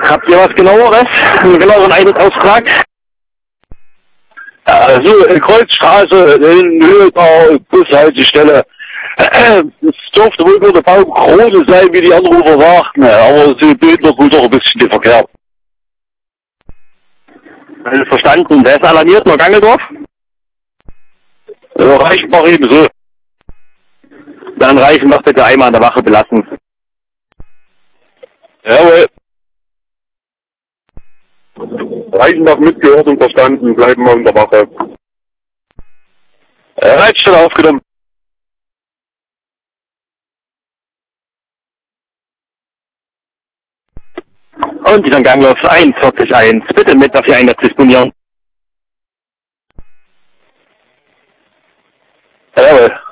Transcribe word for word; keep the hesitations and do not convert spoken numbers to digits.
Habt ihr was genaueres? Einen genaueren Einsatzaustrag? Also, Kreuzstraße, in Höhe der Bushaltestelle. Es dürfte wohl nur der Baumkrone sein, wie die Anrufer sagten, aber sie behindert wohl doch ein bisschen den Verkehr. Also verstanden. Wer ist alarmiert? Nur Gangeldorf? Ja, Reichenbach ebenso. Dann Reichenbach bitte einmal an der Wache belassen. Jawohl. Reichenbach mitgehört und verstanden, bleiben wir an der Wache. Leitstelle aufgenommen. Und die dann Ganglauf eins vierzig eins. Bitte mit auf die Einsatz disponieren. Jawohl.